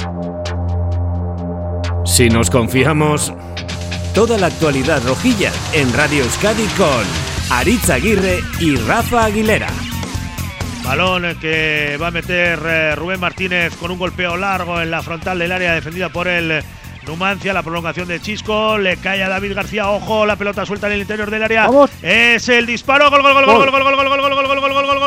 Si nos confiamos, toda la actualidad rojilla en Radio Euskadi con Aritz Aguirre y Rafa Aguilera. Balón que va a meter Rubén Martínez con un golpeo largo en la frontal del área defendida por el Numancia. La prolongación de Chisco, le cae a David García, ojo, la pelota suelta en el interior del área. ¡Vamos! Es el disparo, gol, gol, gol, gol, gol, gol, gol, gol, gol, gol, gol, gol, gol, gol,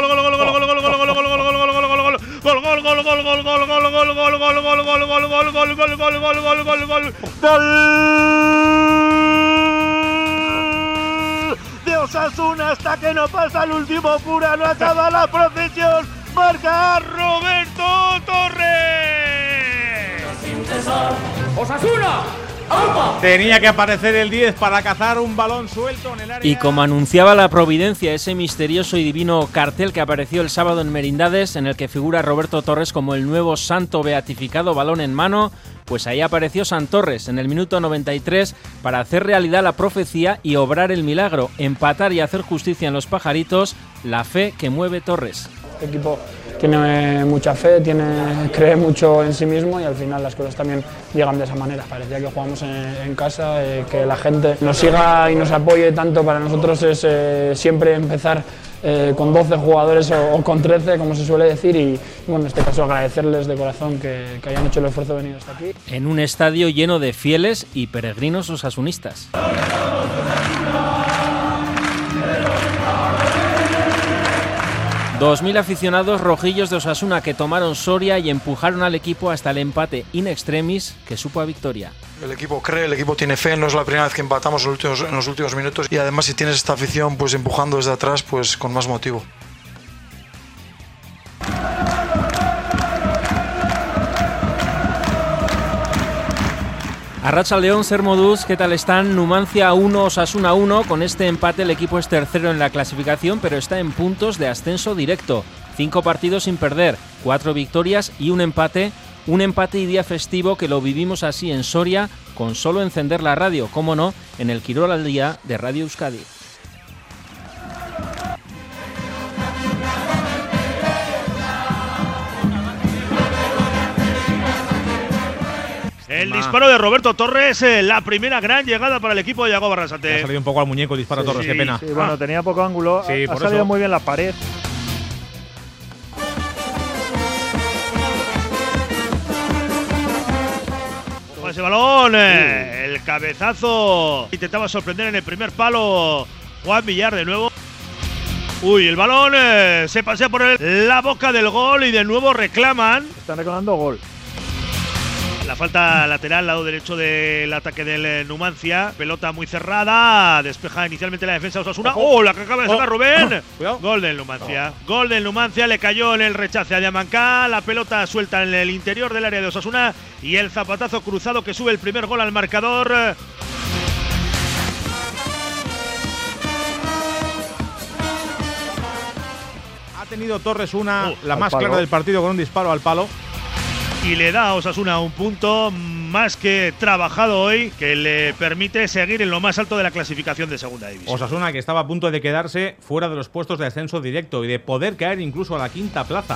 de Osasuna hasta que no pasa el último cura, no acaba la procesión, marca Roberto Torres. ¡Osasuna! Tenía que aparecer el 10 para cazar un balón suelto en el área. Y como anunciaba la providencia, ese misterioso y divino cartel que apareció el sábado en Merindades, en el que figura Roberto Torres como el nuevo santo beatificado, balón en mano, pues ahí apareció San Torres en el minuto 93 para hacer realidad la profecía y obrar el milagro, empatar y hacer justicia en los pajaritos, la fe que mueve Torres. El equipo tiene mucha fe, cree mucho en sí mismo y al final las cosas también llegan de esa manera. Parecía que jugamos en casa, que la gente nos siga y nos apoye tanto. Para nosotros es siempre empezar con 12 jugadores o con 13, como se suele decir, y bueno, en este caso agradecerles de corazón que hayan hecho el esfuerzo de venir hasta aquí. En un estadio lleno de fieles y peregrinos osasunistas. $2.000 aficionados rojillos de Osasuna que tomaron Soria y empujaron al equipo hasta el empate in extremis que supo a victoria. El equipo cree, el equipo tiene fe, no es la primera vez que empatamos en los últimos minutos y además si tienes esta afición pues empujando desde atrás, pues con más motivo. Arratsaldeon, Ser Modus, ¿qué tal están? Numancia 1, Osasuna 1. Con este empate el equipo es tercero en la clasificación, pero está en puntos de ascenso directo. 5 partidos sin perder, 4 victorias y un empate. Un empate y día festivo que lo vivimos así en Soria, con solo encender la radio, cómo no, en el Quirol al Día de Radio Euskadi. El disparo de Roberto Torres, la primera gran llegada para el equipo de Yago Barrasate. Ha salido un poco al muñeco el disparo Torres, qué pena. Sí, bueno, tenía poco ángulo, sí, ha salido muy bien la pared. Con ese balón, el cabezazo. Intentaba sorprender en el primer palo Juan Villar de nuevo. Uy, el balón se pasea por la boca del gol y de nuevo reclaman. Están reclamando gol. La falta lateral, lado derecho del ataque del Numancia. Pelota muy cerrada. Despeja inicialmente la defensa de Osasuna. ¡Oh! La que acaba de sacar Rubén. Gol del Numancia. Gol del Numancia. Le cayó en el rechace a Diamancá. La pelota suelta en el interior del área de Osasuna. Y el zapatazo cruzado que sube el primer gol al marcador. Ha tenido Torres la más clara del partido con un disparo al palo. Y le da a Osasuna un punto más que trabajado hoy, que le permite seguir en lo más alto de la clasificación de segunda división. Osasuna que estaba a punto de quedarse fuera de los puestos de ascenso directo y de poder caer incluso a la quinta plaza.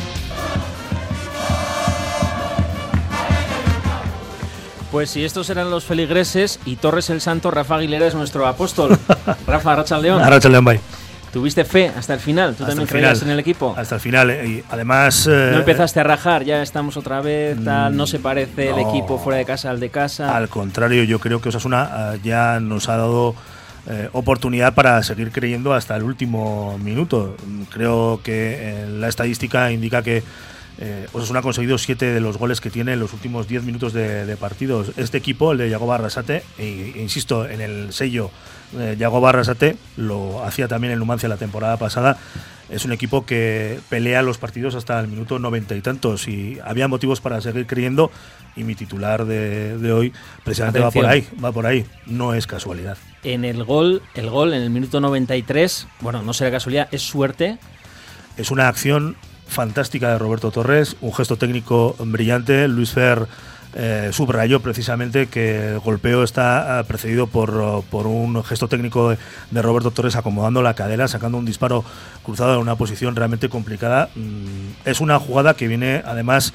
Pues si estos eran los feligreses y Torres el Santo, Rafa Aguilera es nuestro apóstol. Rafa, Arratsaldeon. Arratsaldeon, bye. ¿Tuviste fe hasta el final? ¿Tú también creías en el equipo? Hasta el final, y además… ¿No empezaste a rajar? Ya estamos otra vez, tal, no se parece el equipo fuera de casa al de casa. Al contrario, yo creo que Osasuna ya nos ha dado oportunidad para seguir creyendo hasta el último minuto. Creo que la estadística indica que Osasuna ha conseguido 7 de los goles que tiene en los últimos 10 minutos de partidos. Este equipo, el de Yago Barrasate, e insisto en el sello Yago Barrasate, lo hacía también el Numancia la temporada pasada, es un equipo que pelea los partidos hasta el minuto 90 y tantos y había motivos para seguir creyendo y mi titular de hoy precisamente va por ahí, no es casualidad. En el gol en el minuto 93, bueno, no será casualidad, es suerte. Es una acción fantástica de Roberto Torres, un gesto técnico brillante. Luis Fer subrayó precisamente que el golpeo está precedido por un gesto técnico de Roberto Torres acomodando la cadera, sacando un disparo cruzado en una posición realmente complicada. Es una jugada que viene además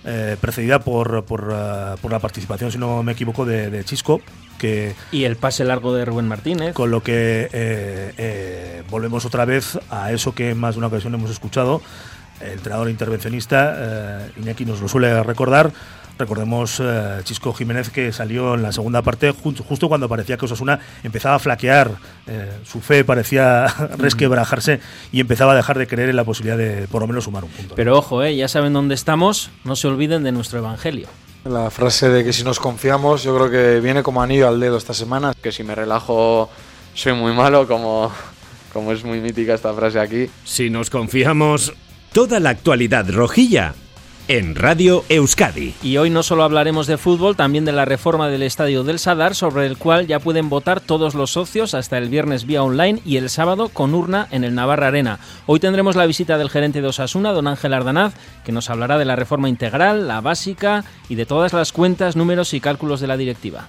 precedida por la participación, si no me equivoco, de Chisco. Y el pase largo de Rubén Martínez. Con lo que volvemos otra vez a eso que en más de una ocasión hemos escuchado. El entrenador intervencionista, Iñaki nos lo suele recordar. Recordemos Chisco Jiménez, que salió en la segunda parte justo cuando parecía que Osasuna empezaba a flaquear, su fe parecía resquebrajarse y empezaba a dejar de creer en la posibilidad de por lo menos sumar un punto. Pero ojo, ya saben dónde estamos, no se olviden de nuestro evangelio. La frase de que si nos confiamos, yo creo que viene como anillo al dedo esta semana. Que si me relajo soy muy malo, como es muy mítica esta frase aquí. Si nos confiamos, toda la actualidad rojilla en Radio Euskadi. Y hoy no solo hablaremos de fútbol, también de la reforma del Estadio del Sadar, sobre el cual ya pueden votar todos los socios hasta el viernes vía online y el sábado con urna en el Navarra Arena. Hoy tendremos la visita del gerente de Osasuna, don Ángel Ardanaz, que nos hablará de la reforma integral, la básica y de todas las cuentas, números y cálculos de la directiva.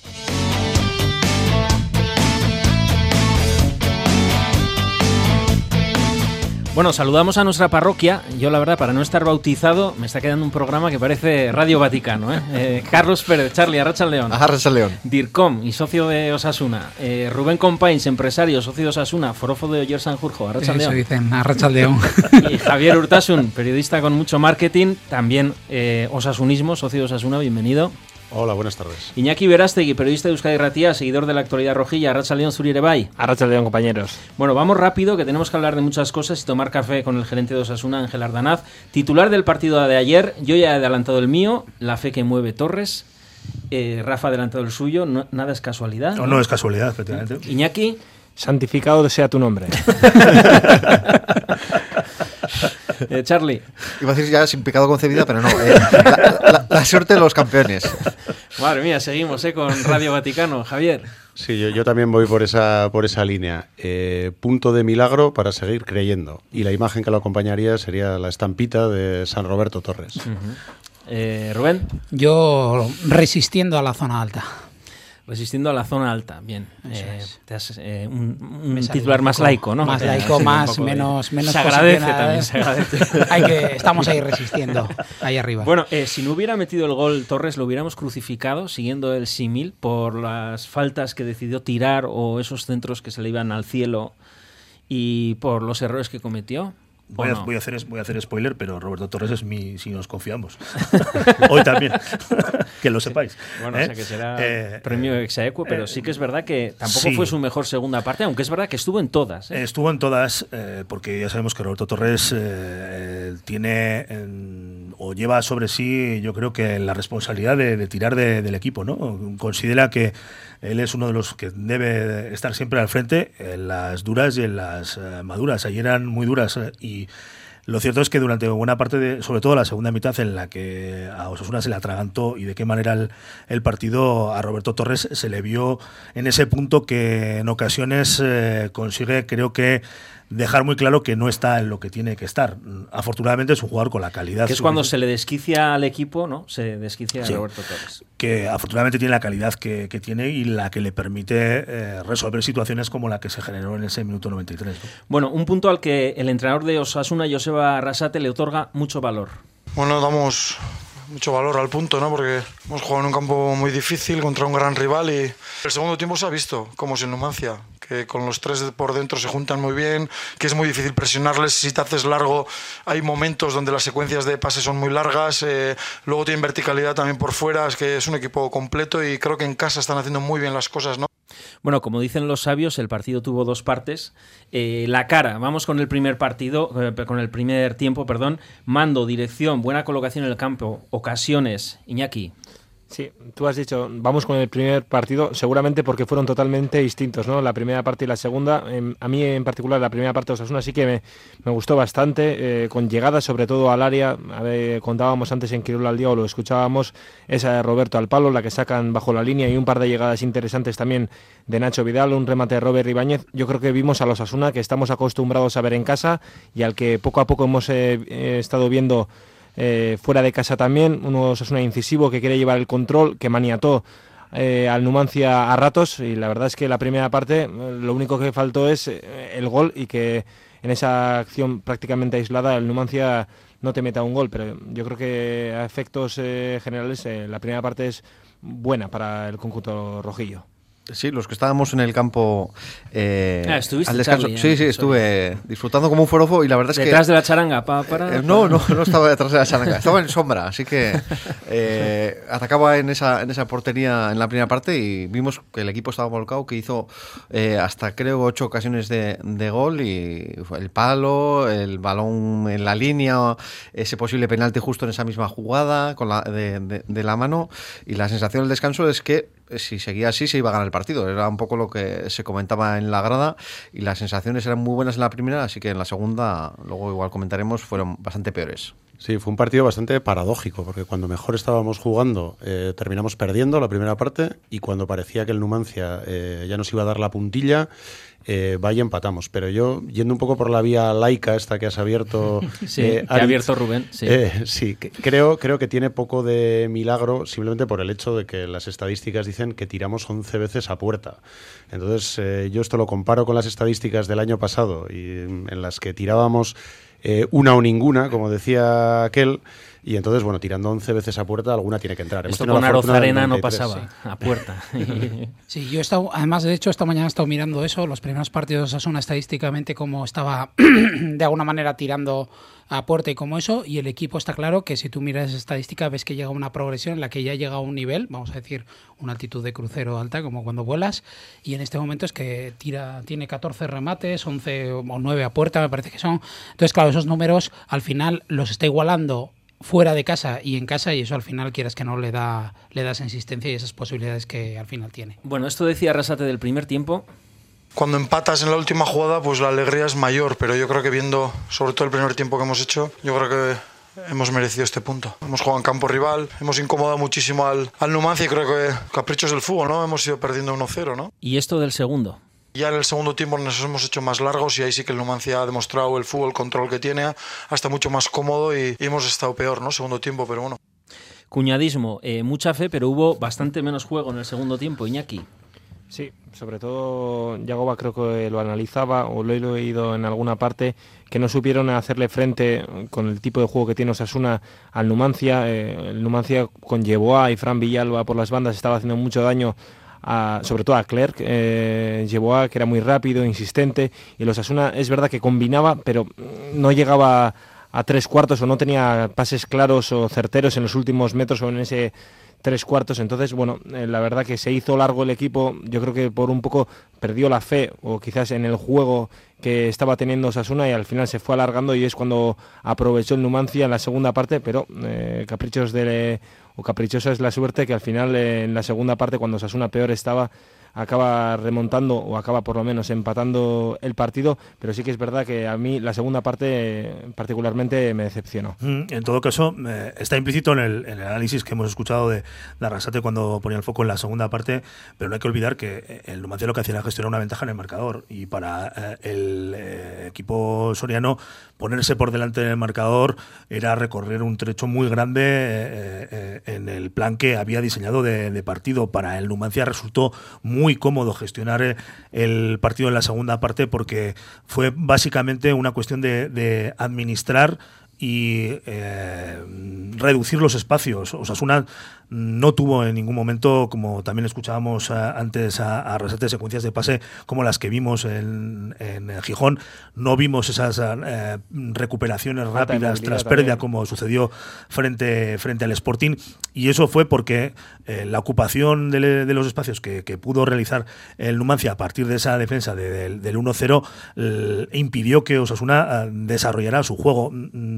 Bueno, saludamos a nuestra parroquia. Yo, la verdad, para no estar bautizado, me está quedando un programa que parece Radio Vaticano, Carlos Pérez, Charlie, Arratsaldeon. Arratsaldeon. Dircom y socio de Osasuna. Rubén Companys, empresario, socio de Osasuna, forofo de Oyer Sanjurjo. Arratsaldeon. Eso dicen, Arratsaldeon. Y Javier Urtasun, periodista con mucho marketing, también osasunismo, socio de Osasuna, bienvenido. Hola, buenas tardes. Iñaki Berastegui, periodista de Euskadi Irratia, seguidor de la actualidad rojilla. Arratsaldeon, Zuri bai. Arratsaldeon, compañeros. Bueno, vamos rápido, que tenemos que hablar de muchas cosas y tomar café con el gerente de Osasuna, Ángel Ardanaz. Titular del partido de ayer, yo ya he adelantado el mío, la fe que mueve Torres. Rafa ha adelantado el suyo, nada es casualidad. No es casualidad, efectivamente. Iñaki. Santificado sea tu nombre. Charlie. Iba a decir ya sin pecado concebida, pero no. La suerte de los campeones. Madre mía, seguimos con Radio Vaticano. Javier. Sí, yo también voy por esa línea. Punto de milagro para seguir creyendo. Y la imagen que lo acompañaría sería la estampita de San Roberto Torres. Rubén. Yo resistiendo a la zona alta. Resistiendo a la zona alta, bien. Un titular más laico, ¿no? Más laico, menos se agradece también, se agradece. Estamos ahí resistiendo, ahí arriba. Bueno, si no hubiera metido el gol Torres, lo hubiéramos crucificado, siguiendo el símil, por las faltas que decidió tirar o esos centros que se le iban al cielo y por los errores que cometió. Voy a hacer spoiler, pero Roberto Torres es si nos confiamos. Hoy también, que lo sepáis. Bueno, o sea que será premio exaequo, pero sí que es verdad que tampoco fue su mejor segunda parte, aunque es verdad que estuvo en todas. Estuvo en todas, porque ya sabemos que Roberto Torres tiene o lleva sobre sí, yo creo que la responsabilidad de tirar del equipo, ¿no? Considera que él es uno de los que debe estar siempre al frente en las duras y en las maduras. Ayer eran muy duras y lo cierto es que durante buena parte sobre todo la segunda mitad, en la que a Osasuna se le atragantó y de qué manera el partido, a Roberto Torres se le vio en ese punto que en ocasiones consigue, creo que, dejar muy claro que no está en lo que tiene que estar. Afortunadamente es un jugador con la calidad. Que es cuando se le desquicia al equipo, ¿no? Se desquicia a Roberto Torres. Que afortunadamente tiene la calidad que tiene y la que le permite resolver situaciones como la que se generó en ese minuto 93. ¿no? Bueno, un punto al que el entrenador de Osasuna, Joseba Arrasate, le otorga mucho valor. Bueno, damos mucho valor al punto, ¿no? Porque hemos jugado en un campo muy difícil contra un gran rival y el segundo tiempo se ha visto como es en Numancia, que con los tres por dentro se juntan muy bien, que es muy difícil presionarles. Si te haces largo, hay momentos donde las secuencias de pases son muy largas, luego tienen verticalidad también por fuera, es que es un equipo completo y creo que en casa están haciendo muy bien las cosas, ¿no? Bueno, como dicen los sabios, el partido tuvo dos partes. La cara, vamos con el primer tiempo, mando, dirección, buena colocación en el campo, ocasiones. Iñaki. Sí, tú has dicho, vamos con el primer partido, seguramente porque fueron totalmente distintos, ¿no? La primera parte y la segunda. A mí en particular la primera parte de Osasuna sí que me gustó bastante, con llegadas sobre todo al área. Contábamos antes en Quirola al día, o lo escuchábamos, esa de Roberto al palo, la que sacan bajo la línea, y un par de llegadas interesantes también de Nacho Vidal, un remate de Robert Ibáñez. Yo creo que vimos a los Osasuna que estamos acostumbrados a ver en casa y al que poco a poco hemos estado viendo fuera de casa también. Un Osasuna incisivo que quiere llevar el control, que maniató al Numancia a ratos, y la verdad es que la primera parte lo único que faltó es el gol, y que en esa acción prácticamente aislada el Numancia no te meta un gol, pero yo creo que a efectos generales la primera parte es buena para el conjunto rojillo. Sí, los que estábamos en el campo ¿estuviste, al descanso. Charlie, Sí, estuve disfrutando como un forofo y la verdad es ¿Detrás que... de la charanga? No estaba detrás de la charanga, estaba en sombra, así que atacaba en esa portería en la primera parte y vimos que el equipo estaba volcado, que hizo hasta creo 8 ocasiones de gol y el palo, el balón en la línea, ese posible penalti justo en esa misma jugada con de la mano, y la sensación del descanso es que si seguía así se iba a ganar el partido. Era un poco lo que se comentaba en la grada y las sensaciones eran muy buenas en la primera, así que en la segunda, luego igual comentaremos, fueron bastante peores. Sí, fue un partido bastante paradójico, porque cuando mejor estábamos jugando terminamos perdiendo la primera parte, y cuando parecía que el Numancia ya nos iba a dar la puntilla, vaya, empatamos. Pero yo, yendo un poco por la vía laica esta que has abierto, que ha abierto Rubén, sí, creo que tiene poco de milagro, simplemente por el hecho de que las estadísticas dicen que tiramos 11 veces a puerta. Entonces yo esto lo comparo con las estadísticas del año pasado, y en las que tirábamos una o ninguna, como decía aquel. Y entonces, bueno, tirando 11 veces a puerta, alguna tiene que entrar. Esto con Arozarena no pasaba, a puerta. Sí, yo he estado, además, de hecho, esta mañana he estado mirando eso, los primeros partidos de Osasuna estadísticamente, cómo estaba de alguna manera tirando a puerta y como eso, y el equipo está claro que si tú miras esa estadística ves que llega una progresión en la que ya llega a un nivel, vamos a decir, una altitud de crucero alta, como cuando vuelas, y en este momento es que tiene 14 remates, 11 o 9 a puerta, me parece que son. Entonces, claro, esos números al final los está igualando fuera de casa y en casa, y eso al final, quieras que no, le das insistencia y esas posibilidades que al final tiene. Bueno, esto decía Arrasate del primer tiempo. Cuando empatas en la última jugada, pues la alegría es mayor, pero yo creo que viendo sobre todo el primer tiempo que hemos hecho, yo creo que hemos merecido este punto. Hemos jugado en campo rival, hemos incomodado muchísimo al Numancia, y creo que caprichos del fútbol, ¿no? Hemos ido perdiendo 1-0, ¿no? ¿Y esto del segundo? Ya en el segundo tiempo nos hemos hecho más largos, y ahí sí que el Numancia ha demostrado el fútbol, control que tiene, hasta mucho más cómodo, y hemos estado peor, ¿no? Segundo tiempo, pero bueno. Cuñadismo, mucha fe, pero hubo bastante menos juego en el segundo tiempo, Iñaki. Sí, sobre todo Yagoba creo que lo analizaba, o lo he leído en alguna parte, que no supieron hacerle frente con el tipo de juego que tiene Osasuna al Numancia. El Numancia con Yeboah y Fran Villalba por las bandas estaba haciendo mucho daño, sobre todo a Clerc. Yeboah, que era muy rápido, insistente, y el Osasuna es verdad que combinaba, pero no llegaba a 3/4 o no tenía pases claros o certeros en los últimos metros o en ese 3/4, entonces, bueno, la verdad que se hizo largo el equipo. Yo creo que por un poco perdió la fe, o quizás en el juego que estaba teniendo Osasuna, y al final se fue alargando, y es cuando aprovechó el Numancia en la segunda parte, pero caprichosa es la suerte que al final en la segunda parte, cuando Osasuna peor estaba, acaba remontando, o acaba por lo menos empatando el partido. Pero sí que es verdad que a mí la segunda parte particularmente me decepcionó. En todo caso, está implícito en el análisis que hemos escuchado de Arrasate cuando ponía el foco en la segunda parte, pero no hay que olvidar que el Numancia lo que hacía era gestionar una ventaja en el marcador, y para el equipo soriano ponerse por delante del marcador era recorrer un trecho muy grande en el plan que había diseñado de partido. Para el Numancia resultó muy cómodo gestionar el partido en la segunda parte, porque fue básicamente una cuestión de administrar y reducir los espacios. Osasuna no tuvo en ningún momento, como también escuchábamos antes a Arrasate, secuencias de pase como las que vimos en Gijón. No vimos esas recuperaciones rápidas tras pérdida como sucedió frente al Sporting, y eso fue porque la ocupación de los espacios que pudo realizar el Numancia a partir de esa defensa del 1-0 impidió que Osasuna desarrollara su juego.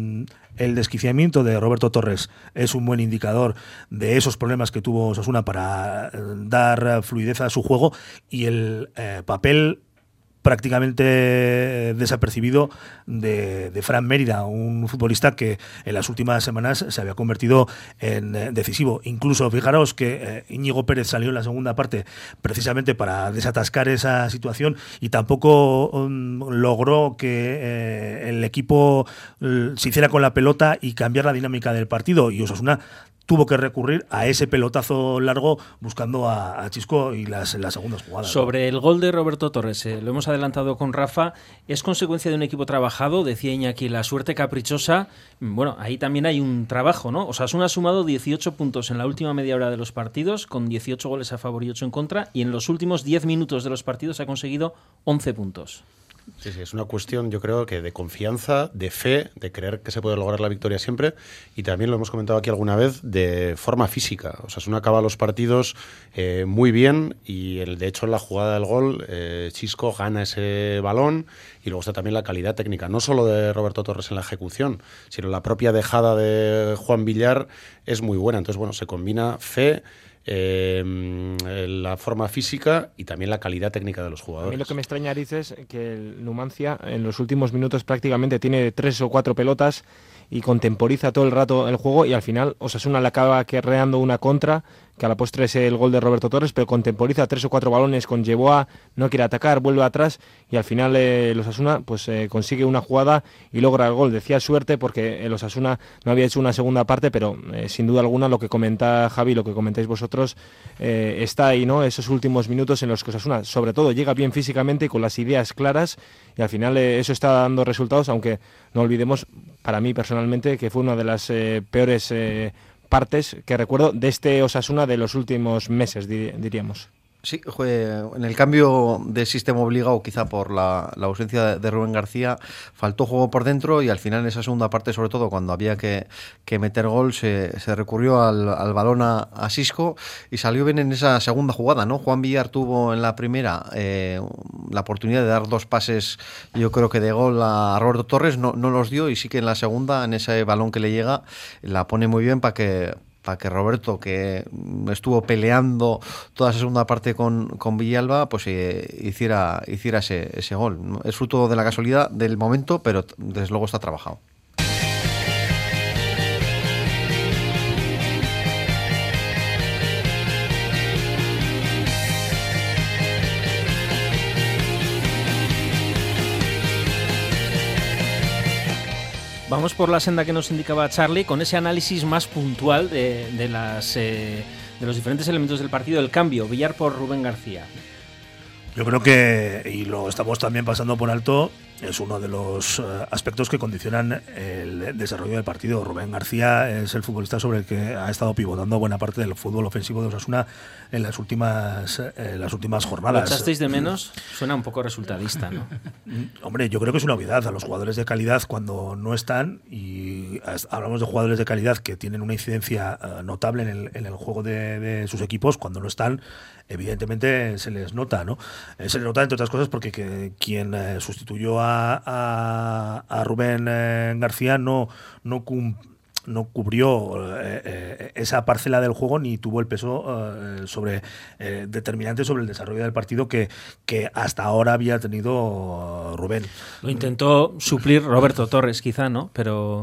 El desquiciamiento de Roberto Torres es un buen indicador de esos problemas que tuvo Osasuna para dar fluidez a su juego, y el papel prácticamente desapercibido de Fran Mérida, un futbolista que en las últimas semanas se había convertido en decisivo. Incluso fijaros que Íñigo Pérez salió en la segunda parte precisamente para desatascar esa situación, y tampoco logró que el equipo se hiciera con la pelota y cambiar la dinámica del partido, y Osasuna tuvo que recurrir a ese pelotazo largo buscando a Chisco y las segundas jugadas. Sobre el gol de Roberto Torres, lo hemos adelantado con Rafa, es consecuencia de un equipo trabajado, decía Iñaki, la suerte caprichosa. Bueno, ahí también hay un trabajo, ¿no? Osasuna ha sumado 18 puntos en la última media hora de los partidos, con 18 goles a favor y 8 en contra, y en los últimos 10 minutos de los partidos ha conseguido 11 puntos. Sí, es una cuestión, yo creo, que de confianza, de fe, de creer que se puede lograr la victoria siempre, y también lo hemos comentado aquí alguna vez, de forma física. Osasuna acaba los partidos muy bien, y de hecho en la jugada del gol Chisco gana ese balón, y luego está también la calidad técnica, no solo de Roberto Torres en la ejecución, sino la propia dejada de Juan Villar es muy buena. Entonces, bueno, se combina fe, la forma física y también la calidad técnica de los jugadores. A mí lo que me extraña, Ariz, es que el Numancia en los últimos minutos prácticamente tiene 3 o 4 pelotas y contemporiza todo el rato el juego, y al final Osasuna le acaba creando una contra, que a la postre es el gol de Roberto Torres, pero contemporiza 3 o 4 balones con Yeboah, no quiere atacar, vuelve atrás, y al final el Osasuna pues consigue una jugada y logra el gol. Decía suerte porque el Osasuna no había hecho una segunda parte, pero sin duda alguna lo que comenta Javi, lo que comentáis vosotros, está ahí, ¿no? Esos últimos minutos en los que Osasuna sobre todo llega bien físicamente y con las ideas claras, y al final eso está dando resultados, aunque no olvidemos, para mí personalmente, que fue una de las peores partes que recuerdo de este Osasuna de los últimos meses, diríamos. Sí, en el cambio de sistema obligado, quizá por la ausencia de Rubén García, faltó juego por dentro, y al final en esa segunda parte, sobre todo cuando había que meter gol, se recurrió al balón a Chisco, y salió bien en esa segunda jugada, ¿no? Juan Villar tuvo en la primera la oportunidad de dar 2 pases, yo creo que de gol a Roberto Torres, no los dio, y sí que en la segunda, en ese balón que le llega, la pone muy bien para que Roberto, que estuvo peleando toda esa segunda parte con Villalba, pues hiciera ese gol. Es fruto de la casualidad del momento, pero desde luego está trabajado. Vamos por la senda que nos indicaba Charlie, con ese análisis más puntual de los diferentes elementos del partido. El cambio, Villar por Rubén García. Yo creo que, y lo estamos también pasando por alto, es uno de los aspectos que condicionan el desarrollo del partido. Rubén García es el futbolista sobre el que ha estado pivotando buena parte del fútbol ofensivo de Osasuna en las últimas jornadas. ¿Lo echasteis de menos? Suena un poco resultadista, ¿no? Hombre, yo creo que es una obviedad. A los jugadores de calidad, cuando no están, y hablamos de jugadores de calidad que tienen una incidencia notable en el juego de sus equipos, cuando no están, evidentemente se les nota, ¿no? Se les nota, entre otras cosas, porque quien sustituyó a Rubén García no cubrió esa parcela del juego, ni tuvo el peso determinante sobre el desarrollo del partido que hasta ahora había tenido Rubén. Lo intentó suplir Roberto Torres, quizá, ¿no? Pero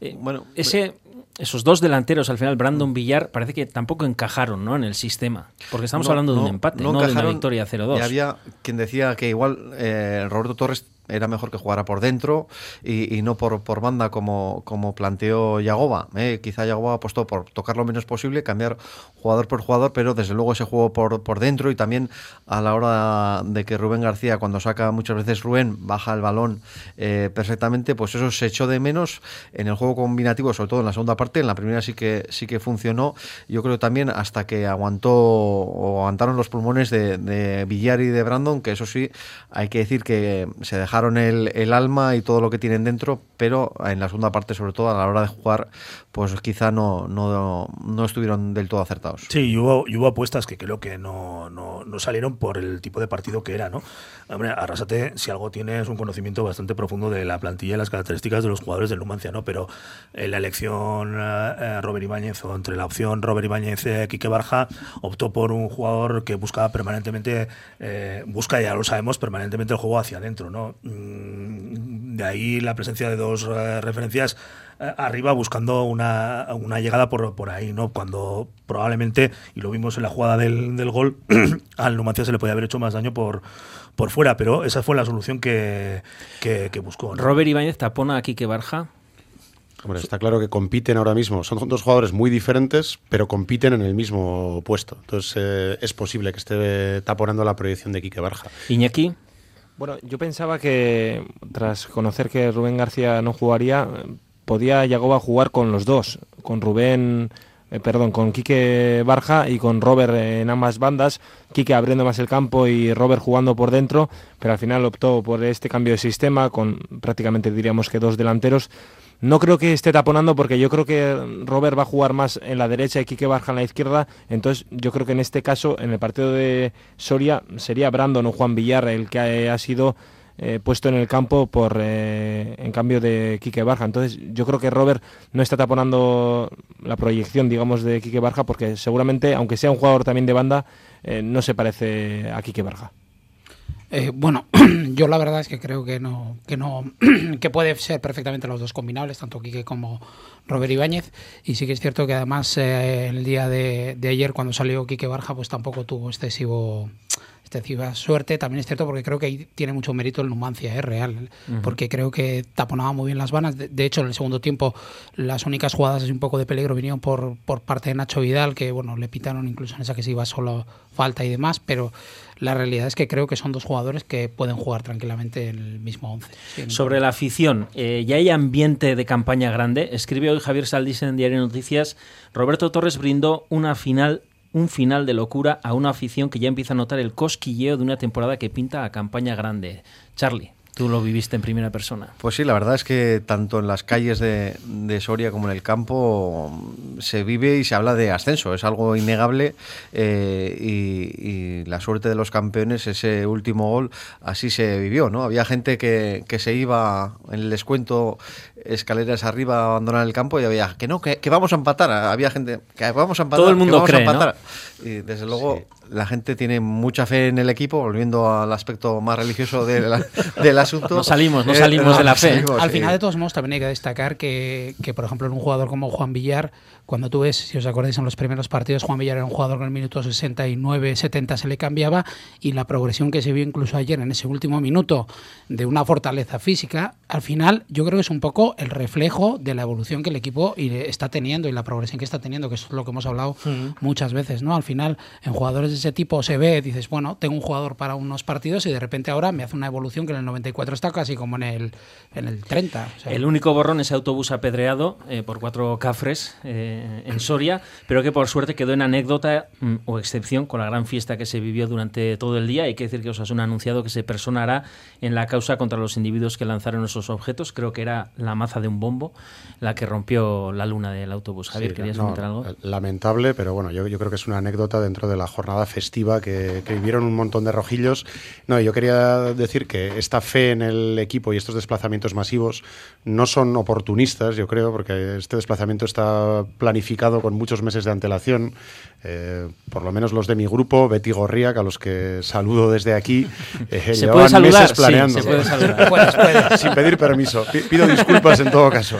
esos 2 delanteros, al final, Brandon Villar, parece que tampoco encajaron, ¿no?, en el sistema. Porque estamos hablando de un empate, no de una victoria 0-2. Y había quien decía que igual Roberto Torres era mejor que jugara por dentro y no por banda como planteó Yagoba. Quizá Yagoba apostó por tocar lo menos posible, cambiar jugador por jugador, pero desde luego ese juego por dentro, y también a la hora de que Rubén García, cuando saca muchas veces Rubén, baja el balón perfectamente, pues eso se echó de menos en el juego combinativo, sobre todo en la segunda parte. En la primera sí que funcionó. Yo creo también hasta que aguantaron los pulmones de Villar y de Brandon, que eso sí, hay que decir que se dejaron el alma y todo lo que tienen dentro, pero en la segunda parte, sobre todo a la hora de jugar, pues quizá no estuvieron del todo acertados. Sí, y hubo apuestas que creo que no salieron por el tipo de partido que era, ¿no? Hombre, Arrasate, si algo tiene, es un conocimiento bastante profundo de la plantilla y las características de los jugadores del Numancia, ¿no? Pero la elección Robert Ibáñez, o entre la opción Robert Ibáñez Quique Barja, optó por un jugador que buscaba permanentemente, ya lo sabemos, permanentemente el juego hacia adentro, ¿no? De ahí la presencia de 2 referencias arriba, buscando una llegada por ahí, ¿no? Cuando probablemente, y lo vimos en la jugada del gol, al Numancia se le podía haber hecho más daño por fuera, pero esa fue la solución que buscó, ¿no? Robert Ibáñez tapona a Quique Barja. Hombre, está claro que compiten ahora mismo. Son dos jugadores muy diferentes, pero compiten en el mismo puesto. Entonces es posible que esté taponando la proyección de Quique Barja. Iñaki. Bueno, yo pensaba que tras conocer que Rubén García no jugaría, podía Yagoba jugar con los dos, con con Quique Barja y con Robert en ambas bandas, Quique abriendo más el campo y Robert jugando por dentro, pero al final optó por este cambio de sistema con prácticamente diríamos que 2 delanteros. No creo que esté taponando porque yo creo que Robert va a jugar más en la derecha y Quique Barja en la izquierda, entonces yo creo que en este caso, en el partido de Soria, sería Brandon o Juan Villar el que ha sido puesto en el campo en cambio de Quique Barja. Entonces yo creo que Robert no está taponando la proyección, digamos, de Quique Barja, porque seguramente, aunque sea un jugador también de banda, no se parece a Quique Barja. Bueno, yo la verdad es que creo que que puede ser perfectamente los dos combinables, tanto Quique como Robert Ibáñez, y sí que es cierto que además el día de ayer cuando salió Quique Barja pues tampoco tuvo excesiva suerte. También es cierto porque creo que ahí tiene mucho mérito el Numancia, real, porque creo que taponaba muy bien las vanas. De hecho, en el segundo tiempo las únicas jugadas así un poco de peligro vinieron por parte de Nacho Vidal, que bueno, le pitaron incluso en esa que se iba solo falta y demás, pero la realidad es que creo que son dos jugadores que pueden jugar tranquilamente en el mismo 11. Sobre la afición, ya hay ambiente de campaña grande. Escribe hoy Javier Saldís en Diario Noticias: Roberto Torres brindó un final de locura a una afición que ya empieza a notar el cosquilleo de una temporada que pinta a campaña grande. Charlie, tú lo viviste en primera persona. Pues sí, la verdad es que tanto en las calles de Soria como en el campo se vive y se habla de ascenso. Es algo innegable y la suerte de los campeones, ese último gol, así se vivió, ¿no? Había gente que se iba en el descuento escaleras arriba a abandonar el campo y había que vamos a empatar. Había gente que vamos a empatar. Todo el mundo cree, ¿no? Y desde luego la gente tiene mucha fe en el equipo, volviendo al aspecto más religioso del asunto. No salimos de la fe. Al final, de todos modos, también hay que destacar que, por ejemplo, en un jugador como Juan Villar, cuando tú ves, si os acordáis en los primeros partidos, Juan Villar era un jugador que en el minuto 69, 70 se le cambiaba, y la progresión que se vio incluso ayer en ese último minuto de una fortaleza física, al final yo creo que es un poco el reflejo de la evolución que el equipo está teniendo y la progresión que está teniendo, que es lo que hemos hablado muchas veces, ¿no? Al final, en jugadores de ese tipo se ve, dices, bueno, tengo un jugador para unos partidos y de repente ahora me hace una evolución que en el 94 está casi como en el 30. O sea, el único borrón, ese autobús apedreado por 4 cafres en Soria, pero que por suerte quedó en anécdota o excepción con la gran fiesta que se vivió durante todo el día. Hay que decir que Osasuna ha anunciado que se personará en la causa contra los individuos que lanzaron esos objetos. Creo que era la maza de un bombo la que rompió la luna del autobús. Javier, ¿querías comentar algo? Lamentable, pero bueno, yo creo que es una anécdota dentro de la jornada festiva que vivieron un montón de rojillos. No, yo quería decir que esta fe en el equipo y estos desplazamientos masivos no son oportunistas, yo creo, porque este desplazamiento está planificado con muchos meses de antelación. Por lo menos los de mi grupo, Betty Gorriac, a los que saludo desde aquí, ¿se puede saludar? Meses planeando. Sí, se puede saludar. Puedes. Sin pedir permiso. Pido disculpas en todo caso.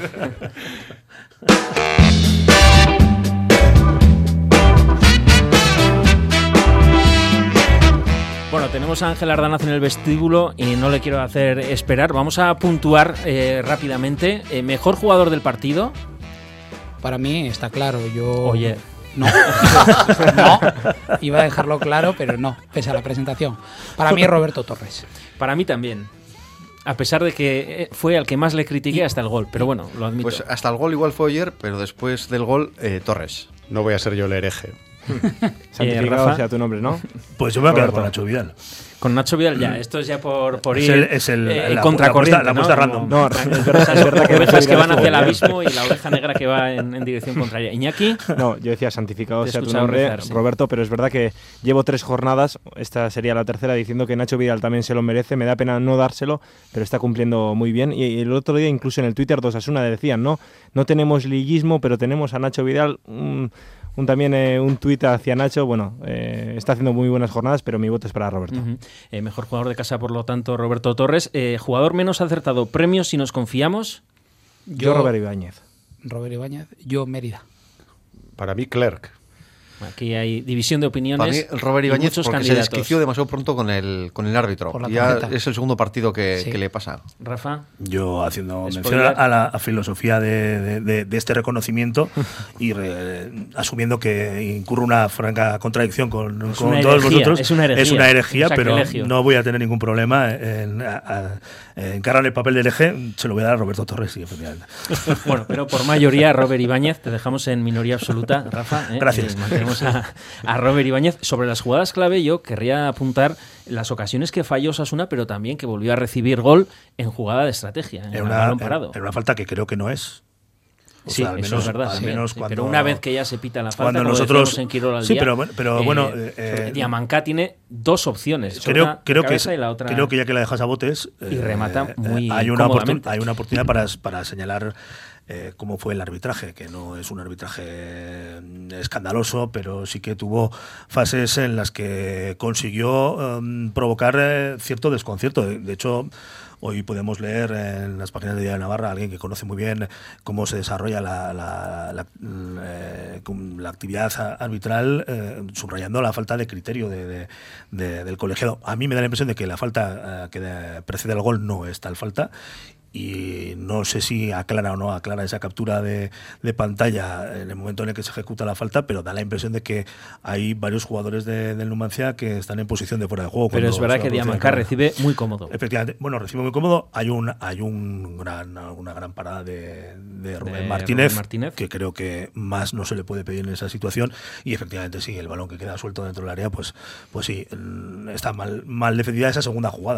Bueno, tenemos a Ángel Ardanaz en el vestíbulo y no le quiero hacer esperar. Vamos a puntuar rápidamente. ¿Mejor jugador del partido? Para mí está claro. Oye. No, iba a dejarlo claro, pero no, pese a la presentación. Para mí es Roberto Torres. Para mí también. A pesar de que fue al que más le critiqué hasta el gol, pero bueno, lo admito. Pues hasta el gol igual fue ayer, pero después del gol, Torres. No voy a ser yo el hereje. Santificado sea tu nombre, ¿no? Pues yo me voy a quedar con Nacho Vidal. Con Nacho Vidal ya, esto es ya por ir la contracorriente, la apuesta random. No, es verdad que ovejas que van hacia el abismo y la oveja negra que va en dirección contraria. Iñaki. No, yo decía santificado sea tu nombre, Roberto, pero es verdad que llevo 3 jornadas, esta sería la tercera, diciendo que Nacho Vidal también se lo merece. Me da pena no dárselo, pero está cumpliendo muy bien. Y el otro día, incluso en el Twitter de Osasuna decían, no tenemos liguismo, pero tenemos a Nacho Vidal. También un tuit hacia Nacho. Bueno, está haciendo muy buenas jornadas, pero mi voto es para Roberto. Mejor jugador de casa, por lo tanto, Roberto Torres. Jugador menos acertado, premios si nos confiamos. Yo Robert Ibáñez. Robert Ibáñez, yo Mérida. Para mí, Clerc. Aquí hay división de opiniones. Para mí, el Robert Ibáñez, muchos porque candidatos. se desquició demasiado pronto con el árbitro. Ya es el segundo partido que le pasa. Rafa. Yo haciendo mención a la filosofía de este reconocimiento y asumiendo que incurre una franca contradicción con todos vosotros. Es una herejía, pero no voy a tener ningún problema en encargar el papel del hereje. Se lo voy a dar a Roberto Torres, sí, efectivamente. Bueno, pero por mayoría Robert Ibáñez, te dejamos en minoría absoluta, Rafa. Gracias. Mantenemos a Robert Ibáñez. Sobre las jugadas clave, yo querría apuntar las ocasiones que falló Osasuna, pero también que volvió a recibir gol en jugada de estrategia, en balón parado. En una falta que creo que no es. Sí, al menos, eso es verdad. Al menos sí, cuando, pero una vez que ya se pita la falta, cuando como nosotros en Quirol al sí, día, pero bueno, Diamancá tiene dos opciones. Creo que ya que la dejas a botes y remata muy hay una cómodamente. oportunidad para señalar cómo fue el arbitraje, que no es un arbitraje escandaloso, pero sí que tuvo fases en las que consiguió provocar cierto desconcierto. De hecho, hoy podemos leer en las páginas de Diario de Navarra a alguien que conoce muy bien cómo se desarrolla la actividad arbitral, subrayando la falta de criterio del colegiado. A mí me da la impresión de que la falta que precede al gol no es tal falta. Y no sé si aclara o no aclara esa captura de pantalla en el momento en el que se ejecuta la falta, pero da la impresión de que hay varios jugadores del Numancia que están en posición de fuera de juego. Pero es verdad que Diamancá recibe muy cómodo. Efectivamente, bueno, recibe muy cómodo. Hay una gran parada de Rubén Martínez, que creo que más no se le puede pedir en esa situación. Y efectivamente sí, el balón que queda suelto dentro del área, pues sí, está mal defendida esa segunda jugada.